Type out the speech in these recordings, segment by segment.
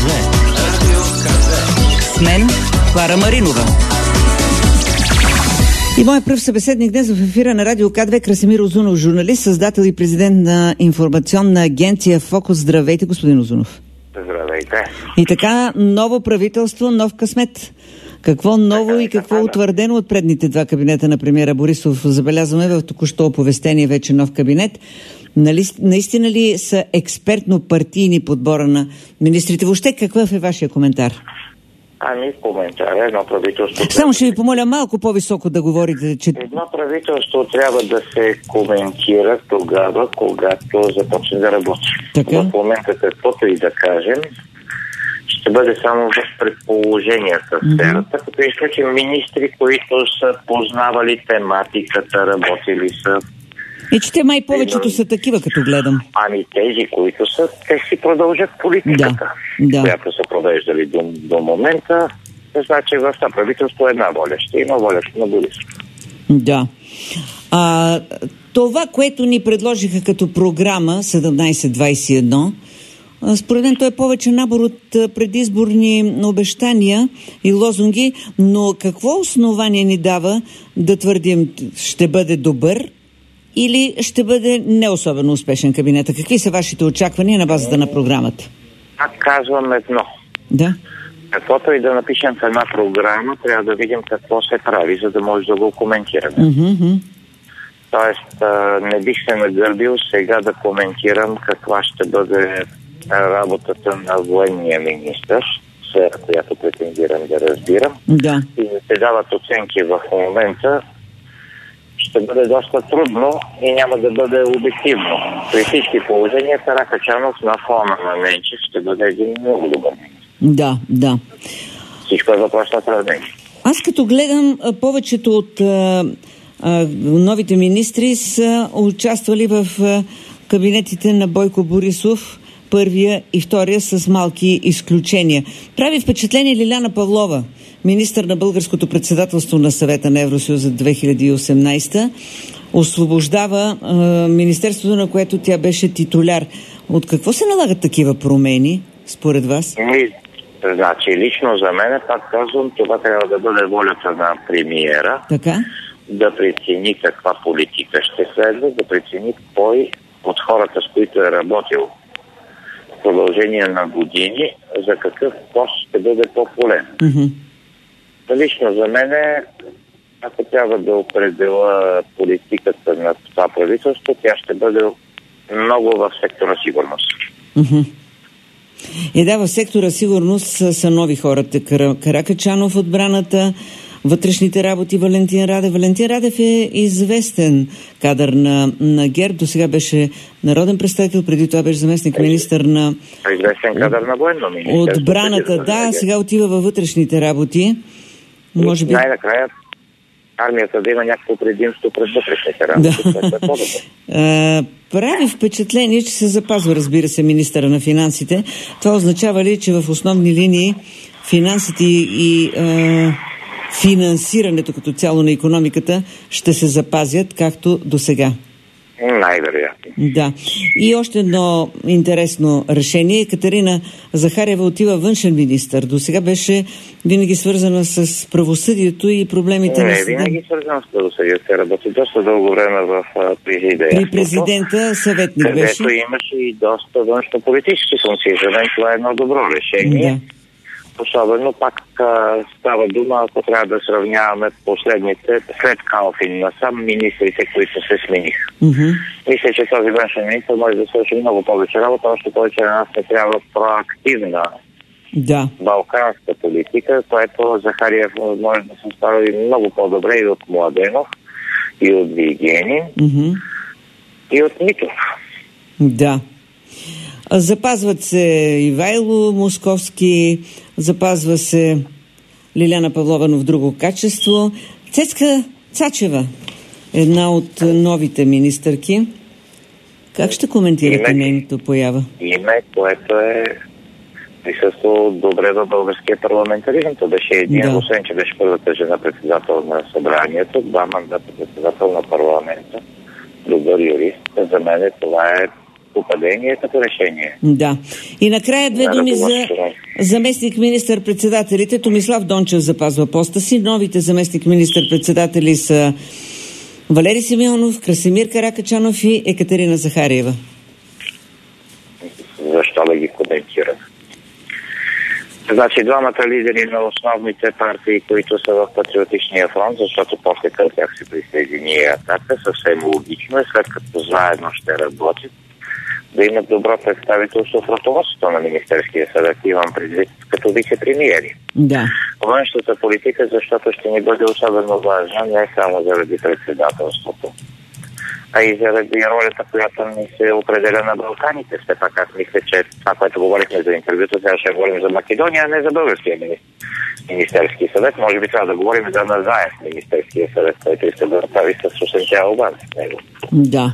Радио К2. С мен Клара Маринова. И моят пръв събеседник днес в ефира на Радио К2 Красимир Узунов, журналист, създател и президент на информационна агенция Фокус. Здравейте, господин Узунов. Здравейте. И така, ново правителство, нов късмет. Какво ново и какво утвърдено от предните два кабинета на премиера Борисов забелязваме в току-що оповестение вече нов кабинет? Наистина ли са експертно-партийни подбора на министрите? Въобще какъв е вашия коментар? Коментар. Едно правителство... Само ще ви помоля малко по-високо да говорите, че... Едно правителство трябва да се коментира тогава, когато започне да работи. Така? В момента каквото и да кажем, ще бъде само в предположения в сферата, като изключим министри, които са познавали тематиката, работили са. И че те май повечето са такива, като гледам. Тези, които са, те си продължат политиката, която са провеждали до момента. Значи в това правителство една воля. Ще има волята на Борисов. Да. Това, което ни предложиха като програма 1721, според мен той е повече набор от предизборни обещания и лозунги, но какво основание ни дава да твърдим, ще бъде добър или ще бъде не особено успешен кабинета? Какви са вашите очаквания на базата на програмата? Казвам едно. Да. Каквото и да напишем в една програма, трябва да видим какво се прави, за да може да го коментираме. Тоест, не бих се нагърбил сега да коментирам каква ще бъде работата на военния министър, сфера, която претендирам да разбирам. Да. И да се дават оценки в момента, ще бъде доста трудно и няма да бъде обективно. При всички положения Каракачанов на фона на Ненчев ще бъде един много добър министър. Да. Всичко е въпрос на сравнение. Аз като гледам, повечето от новите министри са участвали в кабинетите на Бойко Борисов, първия и втория с малки изключения. Прави впечатление Лиляна Павлова, министър на българското председателство на Съвета на Евросъюза 2018, освобождава министерството, на което тя беше титуляр. От какво се налагат такива промени, според вас? Значи, лично за мен, пак казвам, това трябва да бъде волята на премиера. Така? Да прецени каква политика ще следва, да прецени кой от хората, с които е работил в продължение на години, за какъв пост ще бъде по-полезен. Лично за мен, ако трябва да определя политиката на това правителство, тя ще бъде много в сектора сигурност. В сектора сигурност са нови хората. Каракачанов, отбраната, вътрешните работи, Валентин Радев. Валентин Радев е известен кадър на ГЕРБ. До сега беше народен представител, преди това беше заместник министър на... Известен кадър на военно министерство. Отбраната, сега отива във вътрешните работи. Може би... Най-накрая армията да има някакво предимство пред вътрешните работи. Прави впечатление, че се запазва, разбира се, министъра на финансите. Това означава ли, че в основни линии финансите и финансирането като цяло на икономиката ще се запазят както до сега? Най-вероятно. Да. И още едно интересно решение. Катерина Захариева отива външен министър. До сега беше винаги свързана с правосъдието и проблемите на съда. Не, винаги свързана с правосъдието. Се работи доста дълго време в президента. При президента съветник където беше. Където имаше и доста външно-политически функции. За мен това е едно добро решение. Да. Особено пак става дума, ако трябва да сравняваме последните, след Калфин насам, министрите, които се смениха. Мисля, че този външен министър може да свърши много повече работа, още повече на нас не трябва проактивна балканска политика, което Захариев може да се справи много по-добре и от Младенов, и от Вигенин, и от Митов. Да. Запазват се Ивайло Московски, запазва се Лиляна Павлова, но в друго качество. Цецка Цачева, една от новите министърки. Как ще коментирате нейната поява? Име, което е присъствало добре в българския парламентаризъм. То беше един, освен че беше първата жена председател на събранието, 2 мандата председател на парламента, добър юрист. За мен това е попадение като решение. Да. И накрая две думи за заместник министър-председателите. Томислав Дончев запазва поста си. Новите заместник министър-председатели са Валери Симеонов, Красимир Каракачанов и Екатерина Захариева. Защо да ги коментирам? Значи двамата лидери на основните партии, които са в Патриотичния фронт, защото после към тях се присъедини Атака, съвсем логично е, след като заедно ще работят, да имат добро представителство в ръководството на Министерския съвет, имам предвид като вице-премиери. Да. Външната политика, защото ще ни бъде особено важна не само заради председателството, а и заради ролята, която ни се определя на Балканите. Все пак аз мисля, че това, което говорихме за интервюто, сега ще говорим за Македония, а не за българския Министерски съвет. Може би трябва да говорим за Назаев Министерския съвет, който иска да направи с 8 албанци. Да.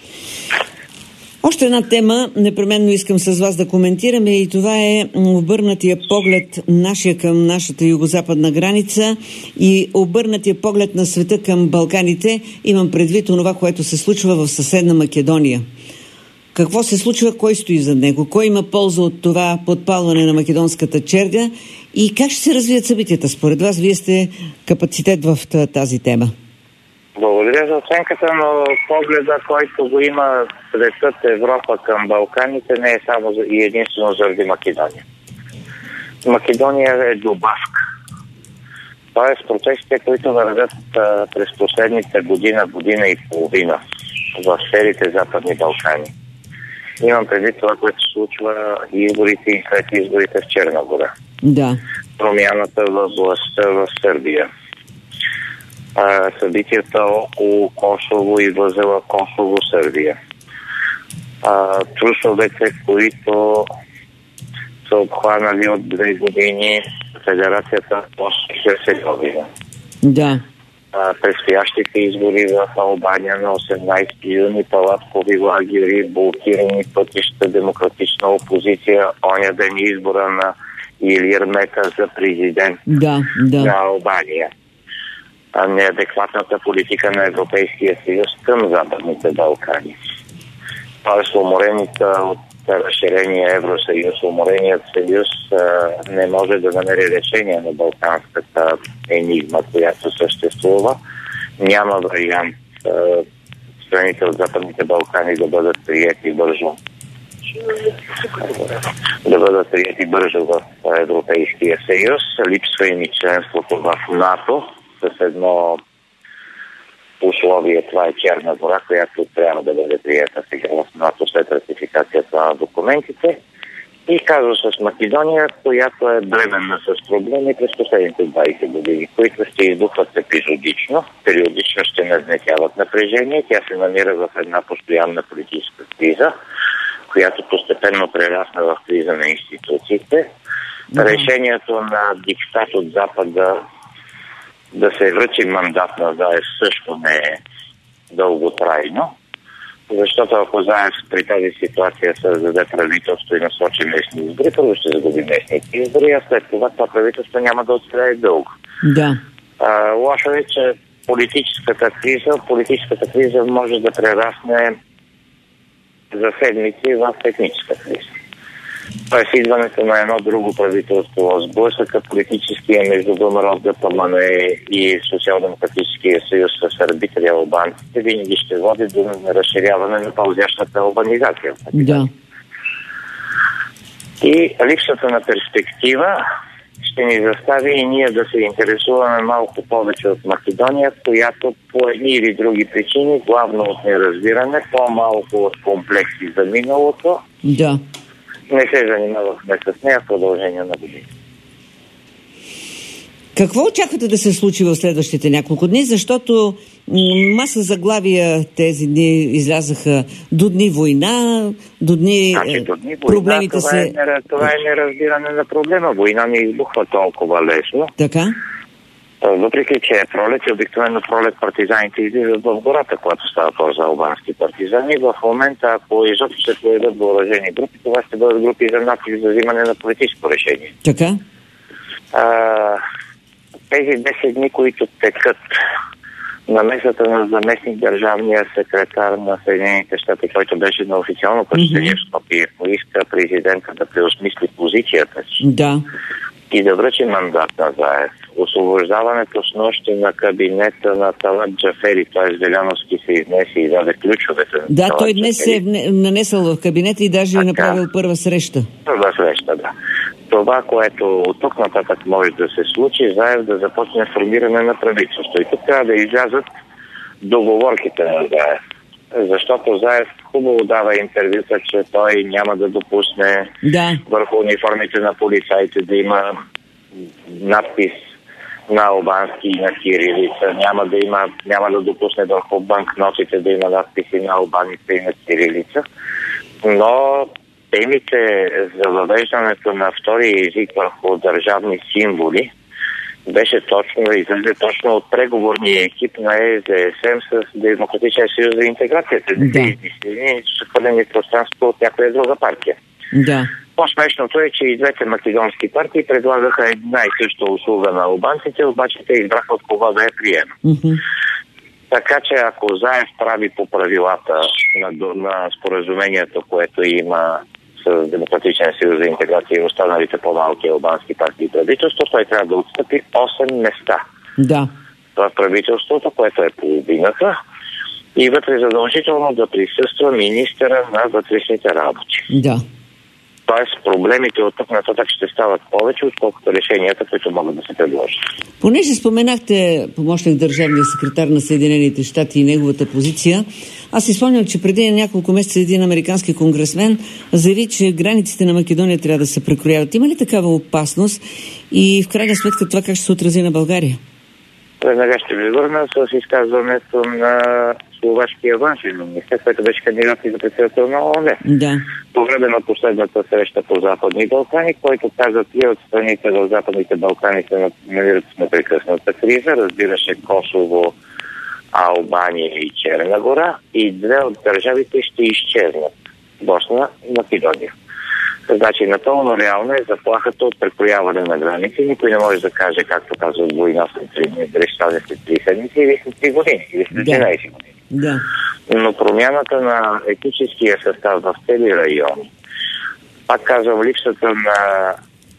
Още една тема непременно искам с вас да коментираме и това е обърнатия поглед нашия към нашата югозападна граница и обърнатия поглед на света към Балканите. Имам предвид това, което се случва в съседна Македония. Какво се случва, кой стои зад него, кой има полза от това подпалване на македонската черга и как ще се развият събитията според вас? Вие сте капацитет в тази тема. Благодаря за оценката, но погледа, който го има светът Европа към Балканите, не е само и единствено заради Македония. Македония е добавка. Тоест процесите, които вървят през последните година и половина в сферите Западни Балкани. Имам предвид това, което се случва и изборите и след изборите в Черна гора. Да. Промяната в властта в Сърбия. Събитията около Косово и възела Косово-Сърбия. Трусовете, които са обхванали от 2 години Федерацията Босна-Херцеговина. Да. Предстоящите избори в Албания на 18 юни, палаткови лагери, блокирани пътища, демократична опозиция, оня ден избора на Илир Мета за президент на Албания. Неадекватната политика на Европейския съюз към Западните Балкани. Тоест, уморените от разширения Евросъюз, умореният съюз не може да намери решение на балканската енигма, която съществува. Няма вариант страните от Западните Балкани да бъдат приети бързо. В Европейския съюз. Липсва им и членството в НАТО с едно условие, това е Черна гора, която трябва да бъде приета сега в НАТО след ратификацията на документите. И казва с Македония, която е бременна с проблеми през последните 20 години, които ще избухват епизодично, периодично ще нагнетяват напрежение. Тя се намира в една постоянна политическа криза, която постепенно прерасна в криза на институциите. Решението на диктат от Запада да се връчи мандат на Заев също не е дълготрайно, защото ако Заев при тази ситуация създаде правителство и насочи местни избори, първо ще загуби местните избори, а след това правителство няма да оцелее дълго. Да. Лошо е, че политическата криза може да прерасне за седмици в етническа криза. Тоест идването на едно друго правителство в сблъсъка, политическия между ВМРО, ДПМН и Социал-демократическия съюз с сърбители албанците винаги ще води до разширяване на пълзящата албанизация. Да. И липсата на перспектива ще ни застави и ние да се интересуваме малко повече от Македония, която по едни или други причини, главно от неразбиране, по-малко от комплекси за миналото, не се занимавахме с нея в продължение на години. Какво очаквате да се случи в следващите няколко дни? Защото маса заглавия тези дни излязаха до дни война, до дни проблемите това е неразбиране на проблема. Война не избухва толкова лесно. Така? Въпреки, че е пролет и обикновено пролет партизаните излизат в гората, когато става по за албански партизани. В момента, ако изобщо се появят въоръжени групи, това ще бъдат групи за натиск за взимане на политическо решение. Така? Тези 10 дни, които текат намесата на заместник държавния секретар на Съединените щати, който беше на официално посещение в Скопие, поиска президента да преосмисли позицията си. Да. И да връчи мандат на Заев. Освобождаването с нощи на кабинета на Талат Джафери, т.е. Веляновски се изнесе и даде ключовете на Да, той днес се е нанесъл в кабинета и даже е направил първа среща. Първа среща, да. Това, което от тук нататък може да се случи, Заев да започне формиране на правителство. И тук трябва да излязат договорките на Заев. Защото Заев хубаво дава интервюта, че той няма да допусне върху униформите на полицаите да има надпис на албански и на кирилица. Няма да допусне върху банкнотите да има надписи на албаница и на кирилица. Но темите за въвеждането на втори език върху държавни символи беше излезе точно от преговорния екип на ЕЗСМ с Демократичен съюз за интеграцията. Са хвърлени пространство от някоя друга партия. Да. По-смешното е, че и двете македонски партии предлагаха една и съща услуга на албанците, обаче те избраха от кого да я приема. Така че ако Заев прави по правилата на споразумението, което има с Демократичен съюз за интеграция и останалите по-малки албански партии и правителство, той трябва да отстъпи 8 места. Да. В правителството, което е половината, и вътре задължително да присъства министъра на вътрешните работи. Да. Тоест проблемите от тук нататък ще стават повече, отколкото решенията, които могат да се предложат. Понеже споменахте помощник държавния секретар на Съединените щати и неговата позиция, аз си спомням, че преди няколко месеца един американски конгресмен заяви, че границите на Македония трябва да се прекрояват. Има ли такава опасност и в крайна сметка това как ще се отрази на България? Веднага ще ви върна с изказването на словашкия външен министър, който беше кандидат и за председател на ООН. Да. По време на последната среща по Западни Балкани, който каза, три от страните в Западните Балкани се намират в непрекъсната криза, разбираше Косово, Албания и Черна гора, и две от държавите ще изчезнат. Босна и Македония. Значи, напълно реално е заплахата от прекрояване на граници. Никой не може да каже, както казва война след 3 дни, дали ще стане след 3 седмици или след 3 години, или след 11 години. Да. Но промяната на етническия състав в цели райони, пак казвам, липсата на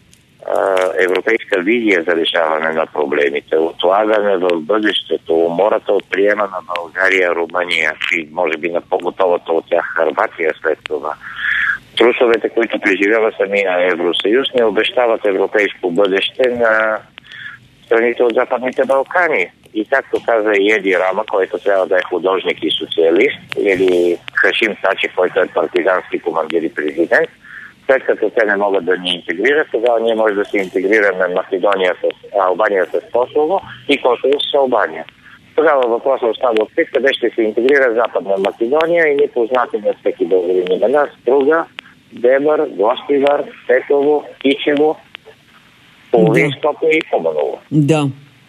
европейска визия за решаване на проблемите, отлагане в бъдещето, умората от приема на България, Румъния и може би на по-готовата от тях Хърватия след това. Трусовете, които преживява самия Евросъюз, не обещават европейско бъдеще на страните от Западните Балкани. И както каза и Еди Рама, който трябва да е художник и социалист, или Хашим Тачи, който е партизански командир и президент, след като те не могат да ни интегрират, тогава ние може да се интегрираме Албания с Косово и Косово с Албания. Тогава въпросът остава открит, къде ще се интегрира Западна Македония и ние познати на всеки българин имена: Струга, Дебър, Гостивар, Тетово, Кичево, половин Скопие и Куманово. Да.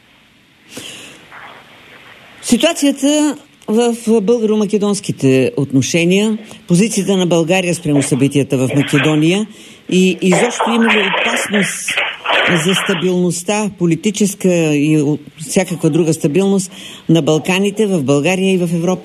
Ситуацията в българо-македонските отношения, позицията на България спрямо събитията в Македония и изобщо има ли опасност за стабилността, политическа и всякаква друга стабилност на Балканите, в България и в Европа?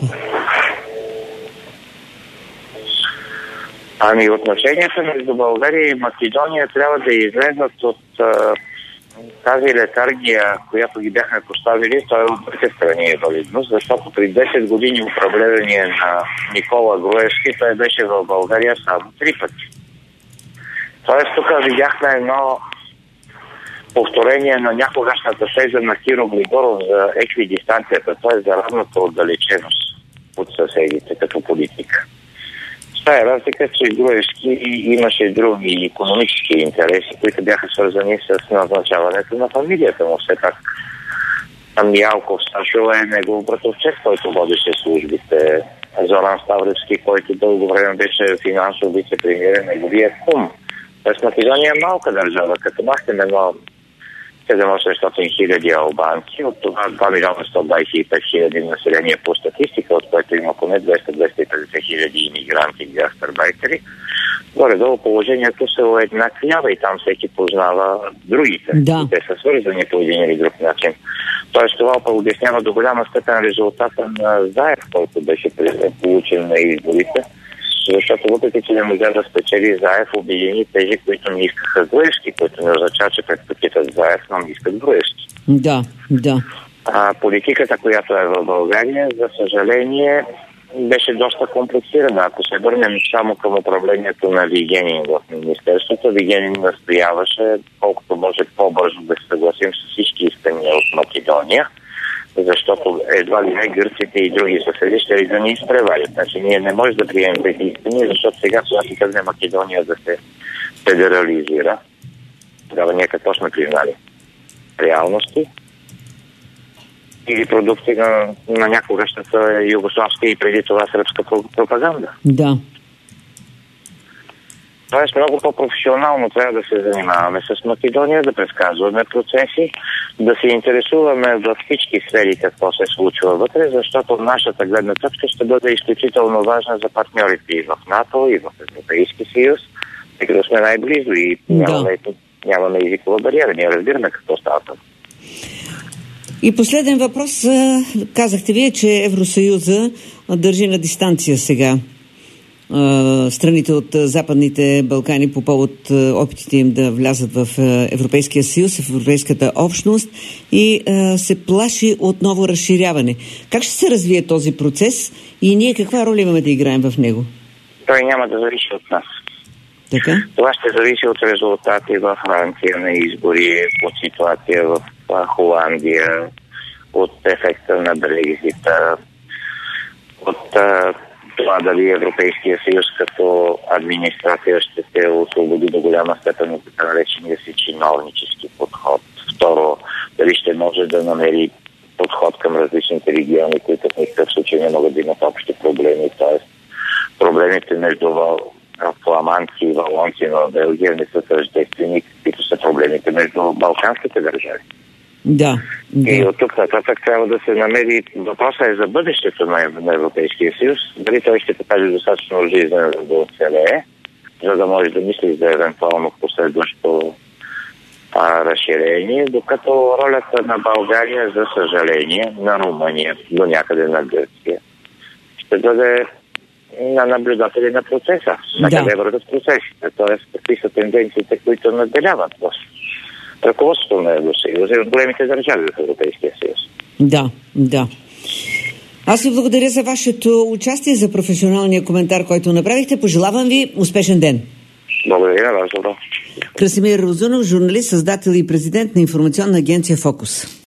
Ами отношенията между България и Македония трябва да излезнат от тази летаргия, която ги бяхме поставили. Той от двете страни е валидно, защото при 10 години управление на Никола Груевски той беше в България само 3 пъти. Тоест тук видяхме едно повторение на някогашната теза на Киро Григоров за еквидистанцията, т.е. за равната отдалеченост от съседите като политика. Това е разлика, че Груевски имаше други икономически интереси, които бяха свързани с назначаването на фамилията му. Все пак Ялков Сашо е негов братовчет, който водеше службите. Зоран Ставревски, който дълго време беше финансов вице-премиер, неговия кум. Тоест Македония е малка държава, като махнем едно 700 хиляди албанци, от това 2 милиона 125 хиляди население по статистика, от което има поне 200-250 хиляди имигранти и гастарбайтери. горе-долу положението се уеднаквява и там всеки познава другите. Да. Те са свързани по един или друг начин. Тоест това обяснява до голяма степен резултата на Заев, който беше получен на изборите, защото въпреки че не можа да спечели, Заев обедини тези, които не искаха Груевски, които не означава, че предпочитат Заев, но не искат Груевски. Да, да. Политиката, която е в България, за съжаление, беше доста комплексирана. Ако се върнем само към управлението на Вигенин в Министерството, Вигенин настояваше колкото може по-бързо да се съгласим с всички искания от Македония, защото едва ли не гърците и други съседи ще да ни изпреварят. Значи ние не можем да приемем тези искания, защото сега, когато тръгне Македония да се федерализира, тогава ние какво сме признали? Реалности или продукти на някогашната югославска и преди това сръбска пропаганда. Да. Тоест много по-професионално трябва да се занимаваме с Македония, да предсказваме процеси, да се интересуваме във всички сфери какво се случва вътре, защото нашата гледна точка ще бъде изключително важна за партньорите и в НАТО, и в Европейски съюз, тъй като сме най-близо и нямаме езикова бариера. Ние разбираме какво става там. И последен въпрос. Казахте вие, че Евросъюза държи на дистанция сега страните от Западните Балкани по повод опитите им да влязат в Европейския съюз, в Европейската общност и се плаши от ново разширяване. Как ще се развие този процес и ние каква роля имаме да играем в него? Той няма да зависи от нас. Така? Това ще зависи от резултати в Франция на избори, от ситуация в Холандия, от ефекта на Брекзита, от това дали Европейския съюз като администрация ще се освободи до голяма степен от така наречения си чиновнически подход. Второ, дали ще може да намери подход към различните региони, които в никакъв случай не могат да имат общи проблеми, т.е. проблемите между фламандци и валонци в Белгия не са тъждествени, каквито са проблемите между балканските държави. Да. И от тук нататък трябва да се намери, въпросът е за бъдещето на Европейския съюз, дали той ще покаже достатъчно жизнено да оцелее, за да може да мисли за евентуално последващо разширение, докато ролята на България, за съжаление, на Румъния, до някъде на Гърция, ще бъде на наблюдатели на процеса, на къде върват процесите, т.е. какви са тенденциите, които наделяват в ръководството на Евросъюза и от големите държави в Европейския съюз. Да, да. Аз ви благодаря за вашето участие, за професионалния коментар, който направихте. Пожелавам ви успешен ден. Благодаря на вас, добро. Красимир Розунов, журналист, създател и президент на информационна агенция «Фокус».